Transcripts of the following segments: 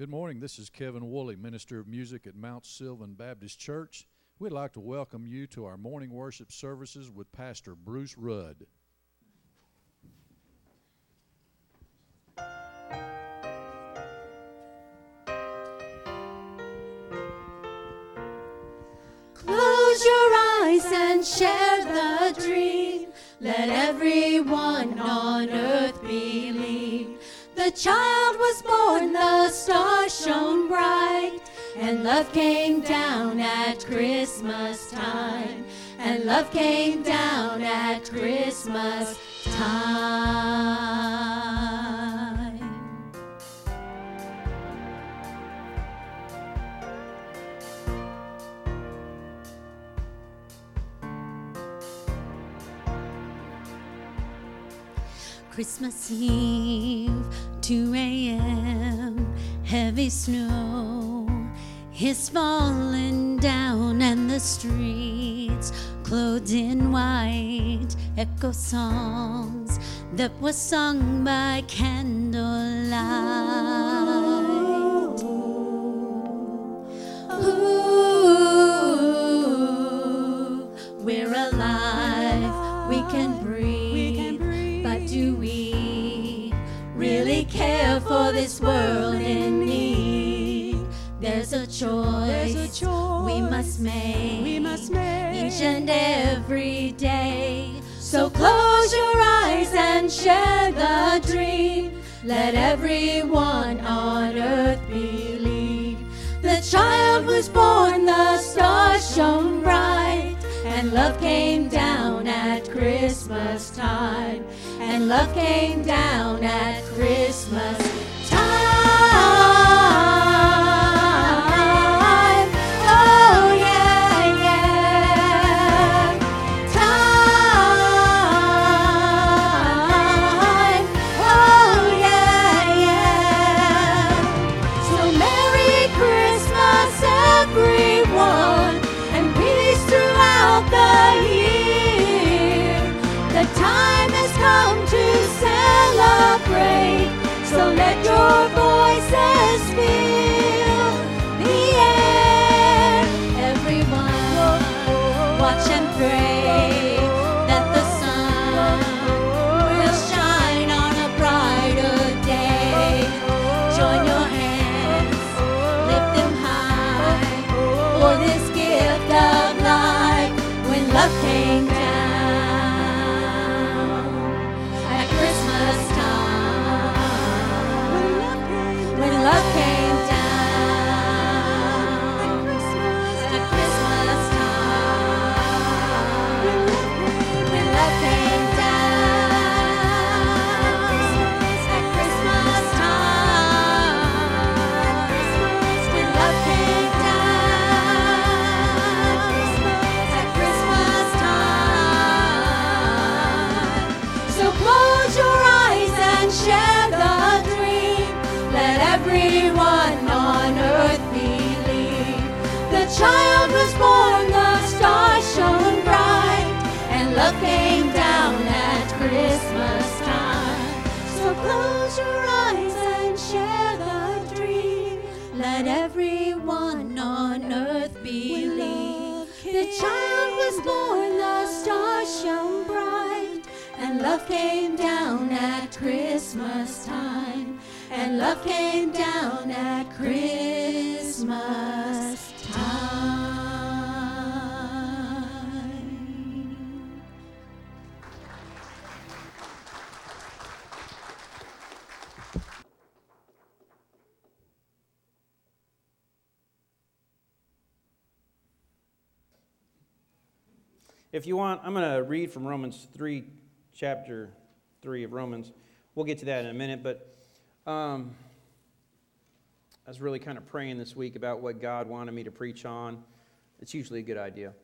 Good morning. This is Kevin Woolley, Minister of Music at Mount Sylvan Baptist Church. We'd like to welcome you to our morning worship services with Pastor Bruce Rudd. Close your eyes and share the dream. Let everyone on earth believe. The child was born, the stars shone bright, and love came down at Christmas time. And love came down at Christmas time. Christmas Eve, 2 a.m., heavy snow is falling down, and the streets, clothed in white, echo songs that were sung by candlelight. Ooh, we're alive, we can breathe. But do we really care for this world in need? There's a choice we must make each and every day. So close your eyes and share the dream. Let everyone on earth believe. The child was born, the stars shone bright, and love came down at Christmas time. And love came down at Christmas time. Oh yeah, yeah. Time. Oh yeah, yeah. So Merry Christmas, everyone, and peace throughout the year. The time has come to celebrate, so let your voices fill the air. Everyone, watch and pray that the sun will shine on a brighter day. Join your hands, lift them high, for this gift of life. When love came down at Christmas time, when love came down at Christmas time, when love came down at Christmas time, when love came down at Christmas time. So close your eyes and share the dream. Let everyone on earth believe. The child was born, the stars shone bright, and love came down at Christmas time. So close your eyes and share the dream. Let everyone on earth believe. The child was born, the stars shone bright, and love came down at Christmas time. And love came down at Christmas time. If you want, I'm going to read from Romans 3, chapter 3 of Romans. We'll get to that in a minute, but I was really kind of praying this week about what God wanted me to preach on. It's usually a good idea.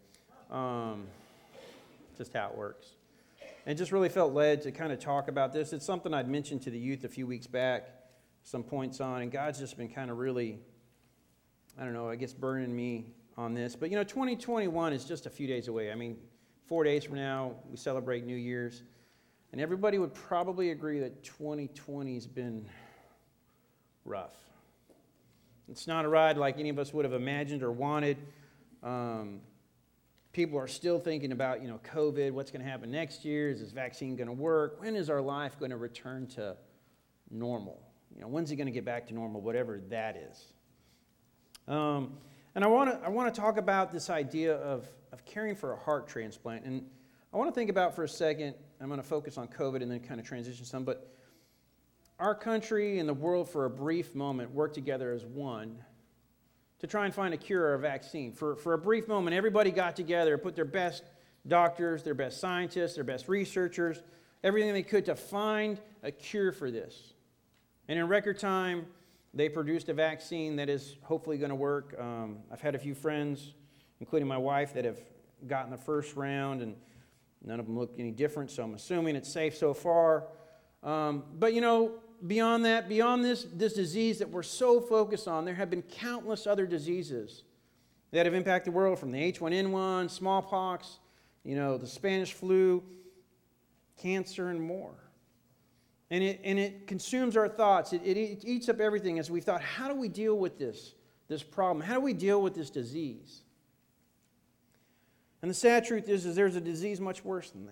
Just how it works. And just really felt led to kind of talk about this. It's something I'd mentioned to the youth a few weeks back, some points on, and God's just been kind of really, I don't know, I guess burning me on this. But, 2021 is just a few days away. I mean, 4 days from now, we celebrate New Year's. And everybody would probably agree that 2020 has been rough. It's not a ride like any of us would have imagined or wanted. People are still thinking about, COVID, what's going to happen next year? Is this vaccine going to work? When is our life going to return to normal? When's it going to get back to normal, whatever that is? And I want to talk about this idea of caring for a heart transplant. And I want to think about for a second, I'm going to focus on COVID and then kind of transition some, but our country and the world for a brief moment worked together as one to try and find a cure or a vaccine. For a brief moment, everybody got together, put their best doctors, their best scientists, their best researchers, everything they could to find a cure for this. And in record time, they produced a vaccine that is hopefully going to work. I've had a few friends, including my wife, that have gotten the first round, and none of them look any different, so I'm assuming it's safe so far. But beyond that, beyond this disease that we're so focused on, there have been countless other diseases that have impacted the world, from the H1N1, smallpox, the Spanish flu, cancer, and more. And it consumes our thoughts. It eats up everything as we've thought, how do we deal with this problem? How do we deal with this disease? And the sad truth is there's a disease much worse than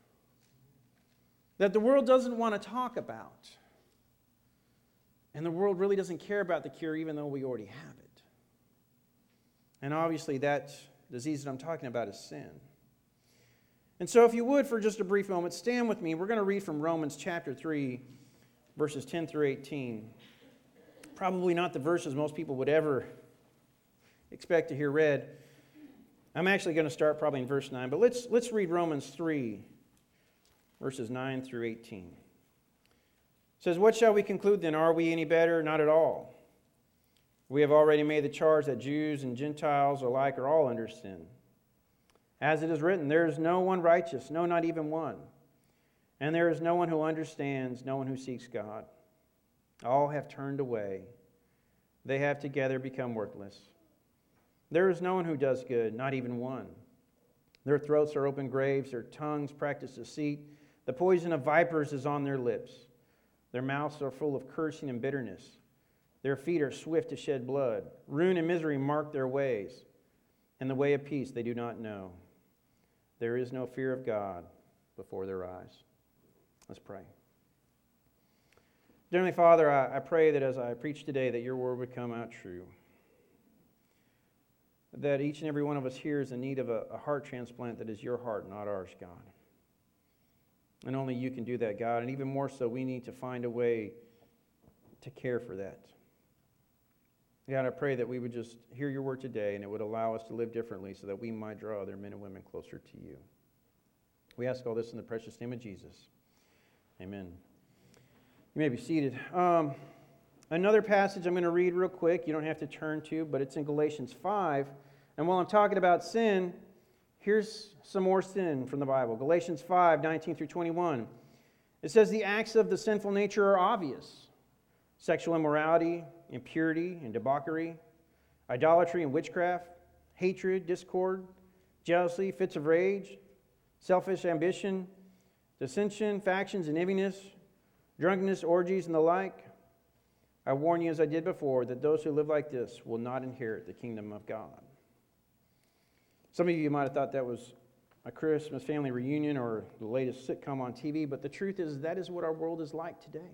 that the world doesn't want to talk about. And the world really doesn't care about the cure, even though we already have it. And obviously that disease that I'm talking about is sin. And so if you would, for just a brief moment, stand with me. We're going to read from Romans chapter 3, verses 10 through 18. Probably not the verses most people would ever expect to hear read. I'm actually going to start probably in verse 9, but let's read Romans 3, verses 9 through 18. It says, "What shall we conclude then? Are we any better? Not at all. We have already made the charge that Jews and Gentiles alike are all under sin. As it is written, there is no one righteous, no, not even one. And there is no one who understands, no one who seeks God. All have turned away. They have together become worthless. There is no one who does good, not even one. Their throats are open graves, their tongues practice deceit. The poison of vipers is on their lips. Their mouths are full of cursing and bitterness. Their feet are swift to shed blood. Ruin and misery mark their ways, and the way of peace they do not know. There is no fear of God before their eyes." Let's pray. Dear Heavenly Father, I pray that as I preach today that your word would come out true. That each and every one of us here is in need of a heart transplant that is your heart, not ours, God. And only you can do that, God. And even more so, we need to find a way to care for that. God, I pray that we would just hear your word today and it would allow us to live differently so that we might draw other men and women closer to you. We ask all this in the precious name of Jesus. Amen. You may be seated. Another passage I'm going to read real quick. You don't have to turn to, but it's in Galatians 5. And while I'm talking about sin, here's some more sin from the Bible. Galatians 5, 19 through 21. It says, "The acts of the sinful nature are obvious: sexual immorality, impurity and debauchery, idolatry and witchcraft, hatred, discord, jealousy, fits of rage, selfish ambition, dissension, factions and enviness, drunkenness, orgies, and the like. I warn you, as I did before, that those who live like this will not inherit the kingdom of God." Some of you might have thought that was a Christmas family reunion or the latest sitcom on TV, but the truth is that is what our world is like today.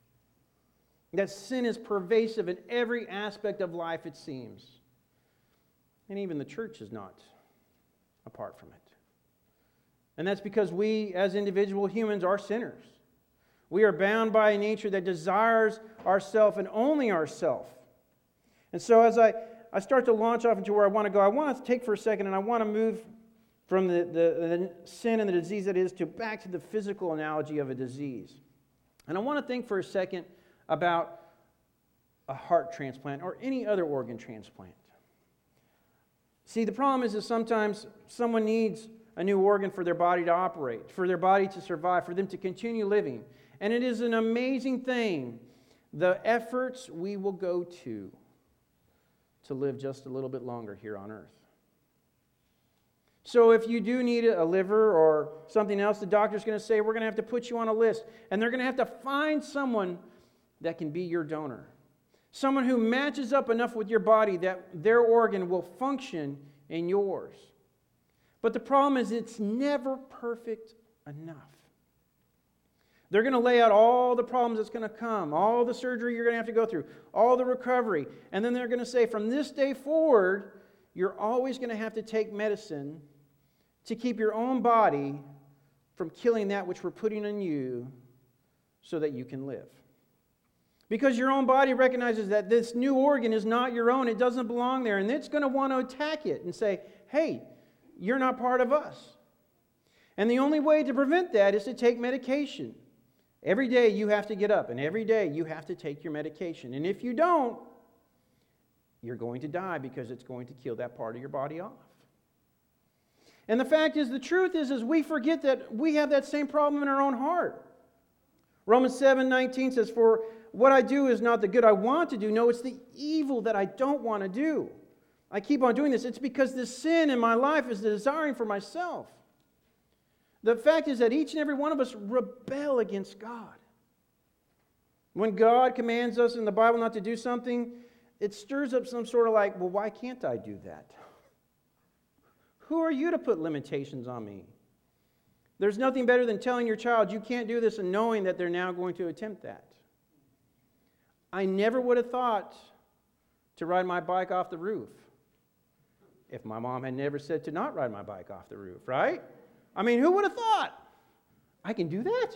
That sin is pervasive in every aspect of life, it seems. And even the church is not apart from it. And that's because we, as individual humans, are sinners. We are bound by a nature that desires ourself and only ourself. And so as I start to launch off into where I want to go, I want to take for a second and I want to move from the sin and the disease that is to back to the physical analogy of a disease. And I want to think for a second about a heart transplant or any other organ transplant. See, the problem is that sometimes someone needs a new organ for their body to operate, for their body to survive, for them to continue living. And it is an amazing thing, the efforts we will go to live just a little bit longer here on earth. So if you do need a liver or something else, the doctor's going to say, we're going to have to put you on a list. And they're going to have to find someone that can be your donor. Someone who matches up enough with your body that their organ will function in yours. But the problem is it's never perfect enough. They're going to lay out all the problems that's going to come, all the surgery you're going to have to go through, all the recovery. And then they're going to say, from this day forward, you're always going to have to take medicine to keep your own body from killing that which we're putting in you so that you can live. Because your own body recognizes that this new organ is not your own. It doesn't belong there. And it's going to want to attack it and say, hey, you're not part of us. And the only way to prevent that is to take medication. Every day you have to get up, and every day you have to take your medication. And if you don't, you're going to die because it's going to kill that part of your body off. And the fact is, the truth is we forget that we have that same problem in our own heart. Romans 7:19 says, for what I do is not the good I want to do. No, it's the evil that I don't want to do. I keep on doing this. It's because this sin in my life is the desiring for myself. The fact is that each and every one of us rebel against God. When God commands us in the Bible not to do something, it stirs up some sort of like, well, why can't I do that? Who are you to put limitations on me? There's nothing better than telling your child you can't do this and knowing that they're now going to attempt that. I never would have thought to ride my bike off the roof if my mom had never said to not ride my bike off the roof, right? I mean, who would have thought? I can do that?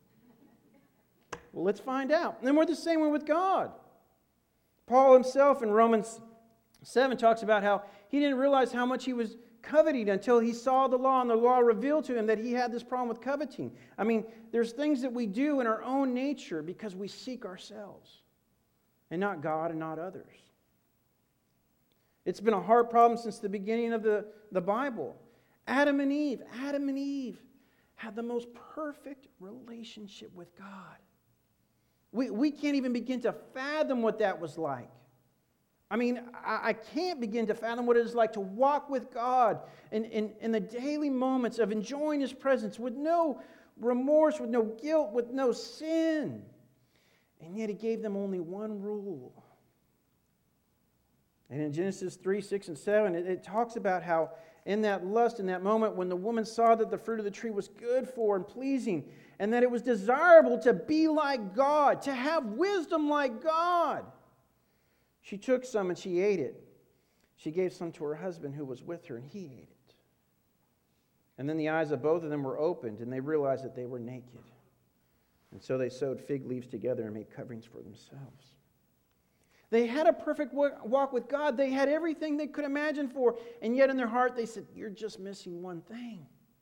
Well, let's find out. And then we're the same way with God. Paul himself in Romans 7 talks about how he didn't realize how much he was coveting until he saw the law, and the law revealed to him that he had this problem with coveting. I mean, there's things that we do in our own nature because we seek ourselves and not God and not others. It's been a hard problem since the beginning of the Bible. Adam and Eve had the most perfect relationship with God. We can't even begin to fathom what that was like. I mean, I can't begin to fathom what it is like to walk with God in the daily moments of enjoying His presence with no remorse, with no guilt, with no sin. And yet He gave them only one rule. And in Genesis 3, 6, and 7, it talks about how in that lust, in that moment when the woman saw that the fruit of the tree was good for and pleasing, and that it was desirable to be like God, to have wisdom like God, she took some and she ate it. She gave some to her husband who was with her, and he ate it. And then the eyes of both of them were opened, and they realized that they were naked. And so they sewed fig leaves together and made coverings for themselves. They had a perfect walk with God. They had everything they could imagine for. And yet in their heart they said, you're just missing one thing.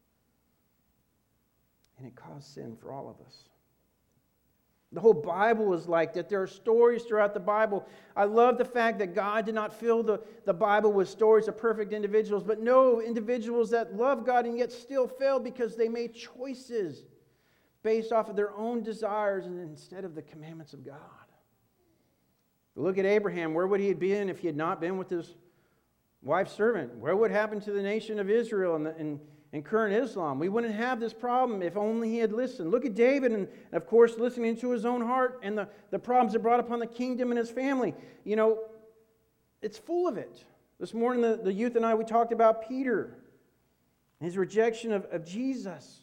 And it caused sin for all of us. The whole Bible is like that. There are stories throughout the Bible. I love the fact that God did not fill the Bible with stories of perfect individuals, but no, individuals that love God and yet still failed because they made choices based off of their own desires and instead of the commandments of God. Look at Abraham. Where would he have been if he had not been with his wife's servant? Where would happen to the nation of Israel and current Islam? We wouldn't have this problem if only he had listened. Look at David and, of course, listening to his own heart and the problems it brought upon the kingdom and his family. You know, it's full of it. This morning, the youth and I, we talked about Peter, his rejection of Jesus.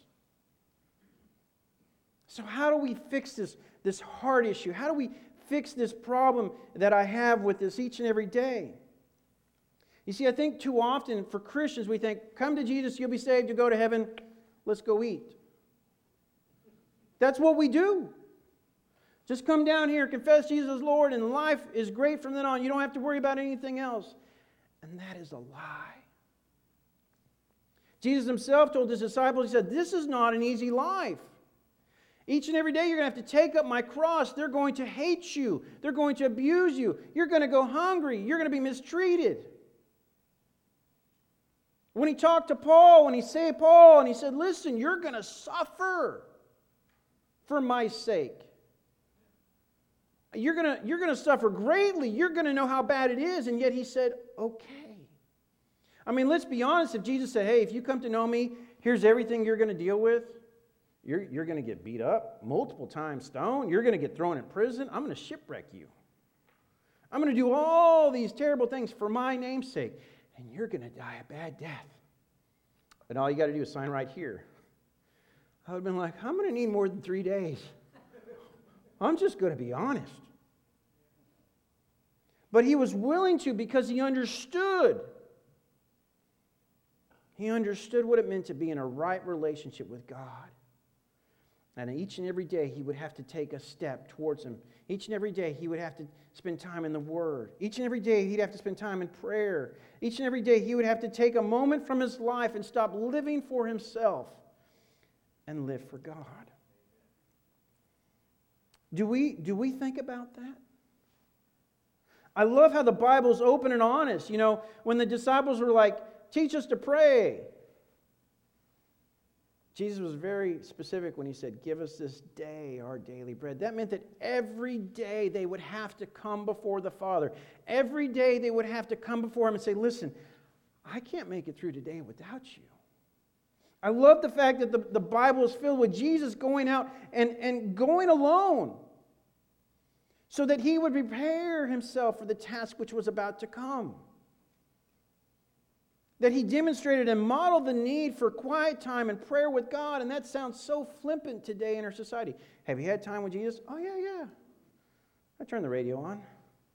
So how do we fix this heart issue? How do we fix this problem that I have with this each and every day? You see, I think too often for Christians we think, come to Jesus, you'll be saved, you'll go to heaven, let's go eat. That's what we do. Just come down here, confess Jesus as Lord, and life is great from then on. You don't have to worry about anything else. And that is a lie. Jesus himself told his disciples, he said, this is not an easy life. Each and every day you're going to have to take up my cross. They're going to hate you. They're going to abuse you. You're going to go hungry. You're going to be mistreated. When he talked to Paul, when he saved Paul, and he said, listen, you're going to suffer for my sake. You're going to suffer greatly. You're going to know how bad it is. And yet he said, okay. I mean, let's be honest. If Jesus said, hey, if you come to know me, here's everything you're going to deal with. You're going to get beat up multiple times, stoned. You're going to get thrown in prison. I'm going to shipwreck you. I'm going to do all these terrible things for my name's sake. And you're going to die a bad death. And all you got to do is sign right here. I would have been like, I'm going to need more than 3 days. I'm just going to be honest. But he was willing to because he understood. He understood what it meant to be in a right relationship with God. And each and every day he would have to take a step towards Him. Each and every day he would have to spend time in the Word. Each and every day he'd have to spend time in prayer. Each and every day he would have to take a moment from his life and stop living for himself and live for God. Do we think about that? I love how the Bible's open and honest. You know, when the disciples were like, teach us to pray. Jesus was very specific when He said, give us this day our daily bread. That meant that every day they would have to come before the Father. Every day they would have to come before Him and say, listen, I can't make it through today without you. I love the fact that the Bible is filled with Jesus going out and going alone so that He would prepare Himself for the task which was about to come. That He demonstrated and modeled the need for quiet time and prayer with God, and that sounds so flippant today in our society. Have you had time with Jesus? Oh, yeah. I turned the radio on.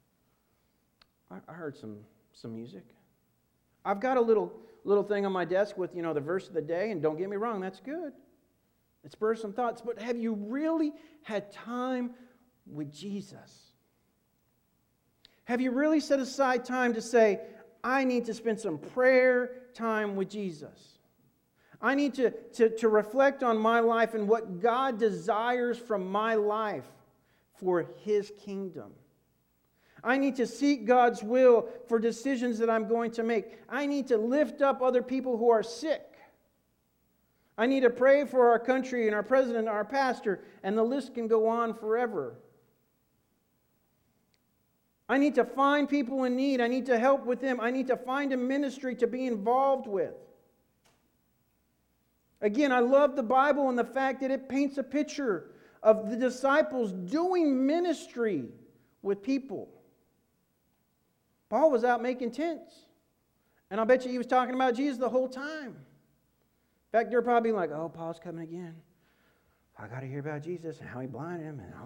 I heard some music. I've got a little thing on my desk with, the verse of the day, and don't get me wrong, that's good. It spurs some thoughts, but have you really had time with Jesus? Have you really set aside time to say, I need to spend some prayer time with Jesus. I need to reflect on my life and what God desires from my life for His kingdom. I need to seek God's will for decisions that I'm going to make. I need to lift up other people who are sick. I need to pray for our country and our president and our pastor, and the list can go on forever. I need to find people in need. I need to help with them. I need to find a ministry to be involved with. Again, I love the Bible and the fact that it paints a picture of the disciples doing ministry with people. Paul was out making tents. And I bet you he was talking about Jesus the whole time. In fact, they're probably like, oh, Paul's coming again. I got to hear about Jesus and how He blinded him and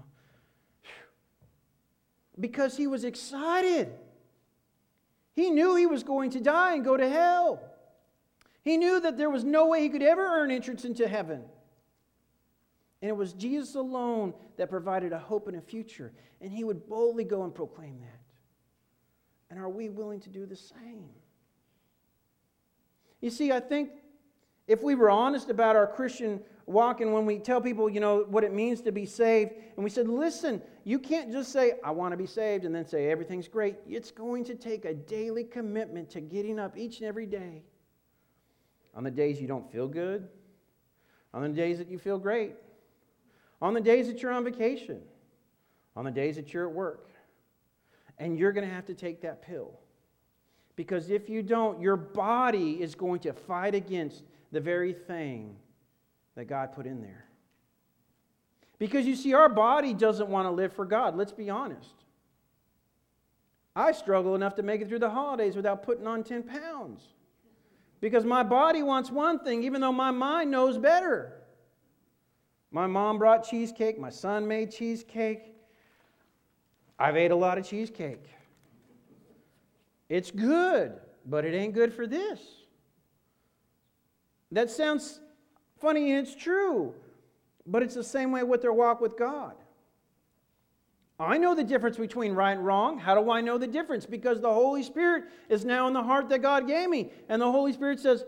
because he was excited. He knew he was going to die and go to hell. He knew that there was no way he could ever earn entrance into heaven. And it was Jesus alone that provided a hope and a future. And he would boldly go and proclaim that. And are we willing to do the same? You see, I think if we were honest about our Christian walk, and when we tell people, what it means to be saved, and we said, listen, you can't just say, I want to be saved, and then say everything's great. It's going to take a daily commitment to getting up each and every day. On the days you don't feel good, on the days that you feel great, on the days that you're on vacation, on the days that you're at work. And you're going to have to take that pill. Because if you don't, your body is going to fight against the very thing that God put in there. Because you see, our body doesn't want to live for God. Let's be honest. I struggle enough to make it through the holidays without putting on 10 pounds. Because my body wants one thing, even though my mind knows better. My mom brought cheesecake. My son made cheesecake. I've ate a lot of cheesecake. It's good, but it ain't good for this. That sounds funny, and it's true. But it's the same way with their walk with God. I know the difference between right and wrong. How do I know the difference? Because the Holy Spirit is now in the heart that God gave me. And the Holy Spirit says,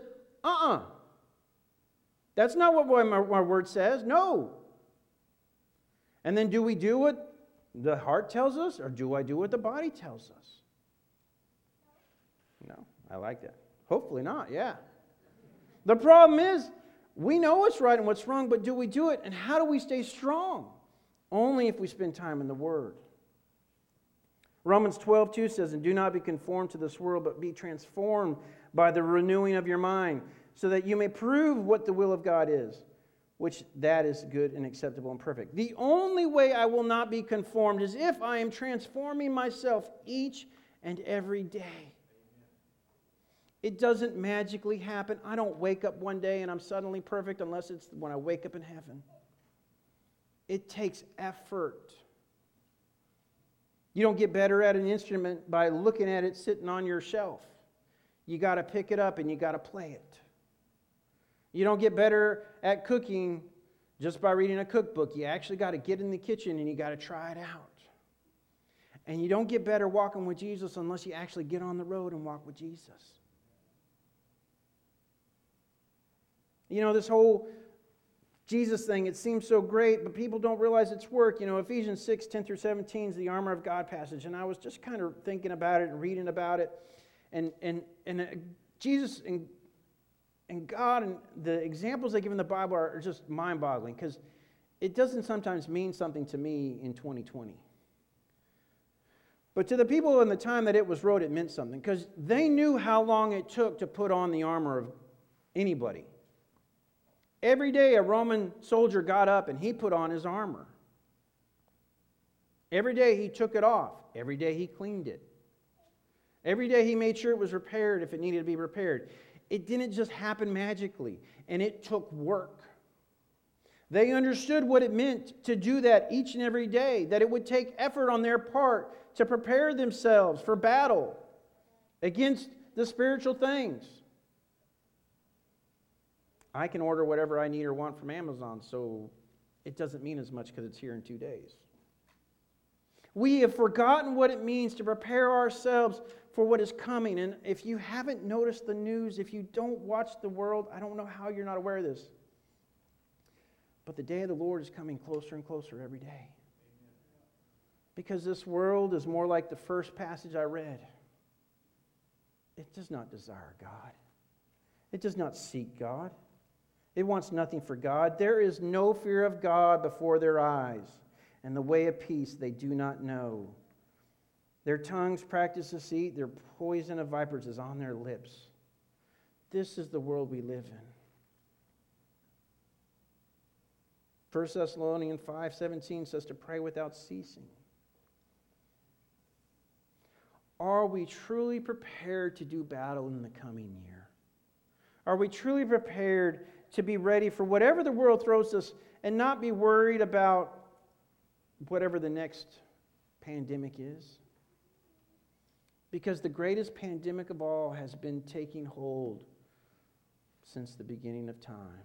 that's not what my word says. No. And then do we do what the heart tells us, or do I do what the body tells us? No, I like that. Hopefully not, yeah. The problem is, we know what's right and what's wrong, but do we do it? And how do we stay strong? Only if we spend time in the Word. Romans 12:2 says, and do not be conformed to this world, but be transformed by the renewing of your mind, so that you may prove what the will of God is, which that is good and acceptable and perfect. The only way I will not be conformed is if I am transforming myself each and every day. It doesn't magically happen. I don't wake up one day and I'm suddenly perfect unless it's when I wake up in heaven. It takes effort. You don't get better at an instrument by looking at it sitting on your shelf. You got to pick it up and you got to play it. You don't get better at cooking just by reading a cookbook. You actually got to get in the kitchen and you got to try it out. And you don't get better walking with Jesus unless you actually get on the road and walk with Jesus. You know, this whole Jesus thing, it seems so great, but people don't realize its work. You know, Ephesians 6, 10 through 17 is the armor of God passage, and I was just kind of thinking about it and reading about it. And Jesus and God and the examples they give in the Bible are just mind-boggling, because it doesn't sometimes mean something to me in 2020. But to the people in the time that it was wrote, it meant something, because they knew how long it took to put on the armor of anybody. Every day a Roman soldier got up and he put on his armor. Every day he took it off. Every day he cleaned it. Every day he made sure it was repaired if it needed to be repaired. It didn't just happen magically, and it took work. They understood what it meant to do that each and every day, that it would take effort on their part to prepare themselves for battle against the spiritual things. I can order whatever I need or want from Amazon, so it doesn't mean as much because it's here in 2 days. We have forgotten what it means to prepare ourselves for what is coming. And if you haven't noticed the news, if you don't watch the world, I don't know how you're not aware of this. But the day of the Lord is coming closer and closer every day. Because this world is more like the first passage I read. It does not desire God. It does not seek God. It wants nothing for God. There is no fear of God before their eyes, and the way of peace they do not know. Their tongues practice deceit, their poison of vipers is on their lips. This is the world we live in. 1 Thessalonians 5:17 says to pray without ceasing. Are we truly prepared to do battle in the coming year? Are we truly prepared to be ready for whatever the world throws us and not be worried about whatever the next pandemic is? Because the greatest pandemic of all has been taking hold since the beginning of time.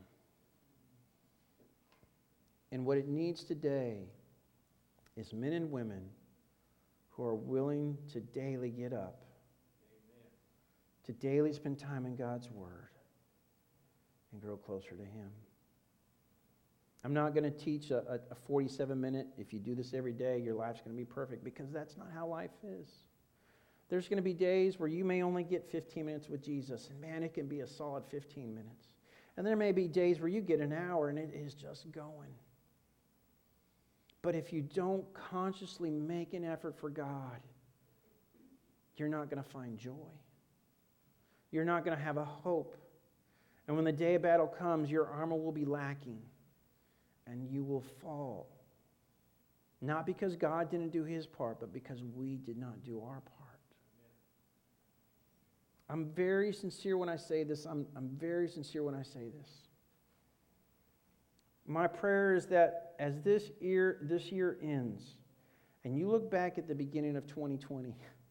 And what it needs today is men and women who are willing to daily get up, to daily spend time in God's Word, and grow closer to Him. I'm not going to teach a 47-minute, if you do this every day, your life's going to be perfect, because that's not how life is. There's going to be days where you may only get 15 minutes with Jesus, and man, it can be a solid 15 minutes. And there may be days where you get an hour, and it is just going. But if you don't consciously make an effort for God, you're not going to find joy. You're not going to have a hope. And when the day of battle comes, your armor will be lacking, and you will fall. Not because God didn't do His part, but because we did not do our part. I'm very sincere when I say this. I'm very sincere when I say this. My prayer is that as this year ends, and you look back at the beginning of 2020,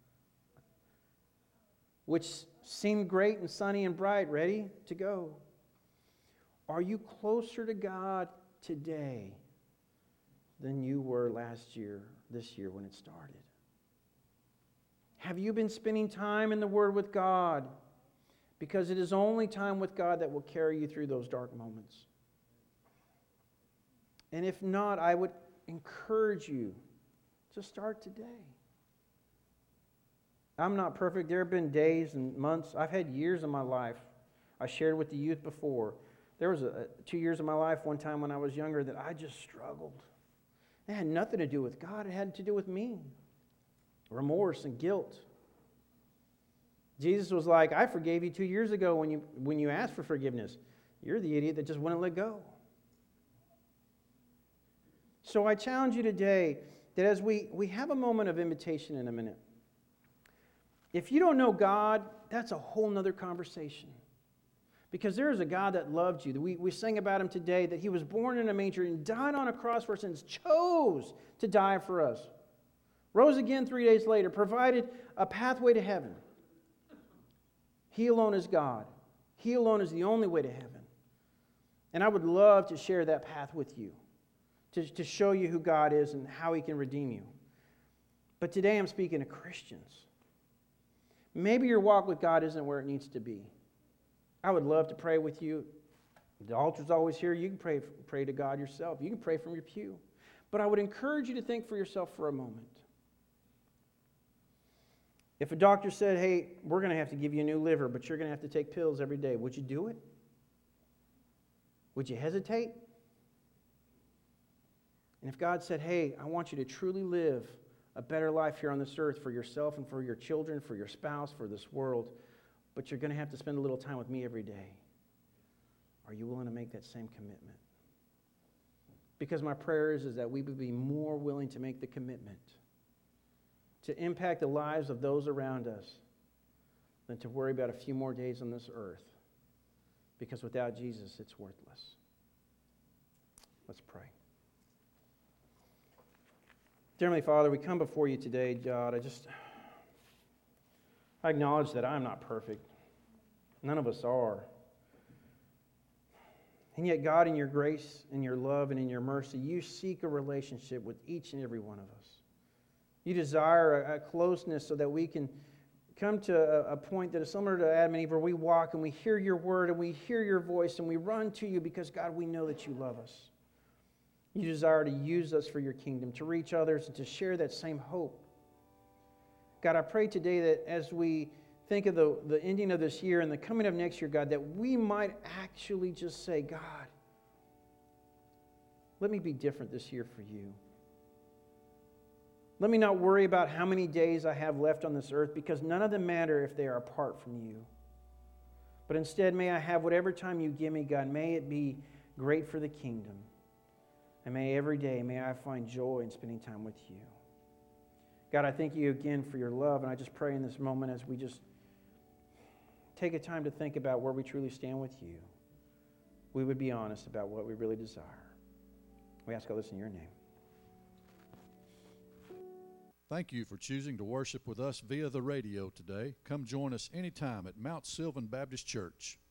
which seemed great and sunny and bright, ready to go, are you closer to God today than you were this year when it started? Have you been spending time in the Word with God? Because it is only time with God that will carry you through those dark moments. And if not, I would encourage you to start today. I'm not perfect. There have been days and months. I've had years of my life. I shared with the youth before. There was 2 years of my life one time when I was younger that I just struggled. It had nothing to do with God. It had to do with me. Remorse and guilt. Jesus was like, I forgave you 2 years ago when you asked for forgiveness. You're the idiot that just wouldn't let go. So I challenge you today that as we have a moment of invitation in a minute, if you don't know God, that's a whole nother conversation. Because there is a God that loved you. We sang about him today, that he was born in a manger and died on a cross for our sins, chose to die for us. Rose again 3 days later, provided a pathway to heaven. He alone is God. He alone is the only way to heaven. And I would love to share that path with you, to show you who God is and how he can redeem you. But today I'm speaking to Christians. Maybe your walk with God isn't where it needs to be. I would love to pray with you. The altar's always here. You can pray to God yourself. You can pray from your pew. But I would encourage you to think for yourself for a moment. If a doctor said, hey, we're going to have to give you a new liver, but you're going to have to take pills every day, would you do it? Would you hesitate? And if God said, hey, I want you to truly live a better life here on this earth for yourself and for your children, for your spouse, for this world, but you're going to have to spend a little time with me every day, are you willing to make that same commitment? Because my prayer is that we would be more willing to make the commitment to impact the lives of those around us than to worry about a few more days on this earth. Because without Jesus, it's worthless. Let's pray. Dear Heavenly Father, we come before you today, God. I acknowledge that I'm not perfect. None of us are. And yet, God, in your grace, in your love, and in your mercy, you seek a relationship with each and every one of us. You desire a closeness so that we can come to a point that is similar to Adam and Eve, where we walk and we hear your word and we hear your voice and we run to you because, God, we know that you love us. You desire to use us for your kingdom, to reach others and to share that same hope. God, I pray today that as we think of the ending of this year and the coming of next year, God, that we might actually just say, God, let me be different this year for you. Let me not worry about how many days I have left on this earth, because none of them matter if they are apart from you. But instead, may I have whatever time you give me, God. May it be great for the kingdom. And may every day, may I find joy in spending time with you. God, I thank you again for your love, and I just pray in this moment as we just take a time to think about where we truly stand with you, we would be honest about what we really desire. We ask all this in your name. Thank you for choosing to worship with us via the radio today. Come join us anytime at Mount Sylvan Baptist Church.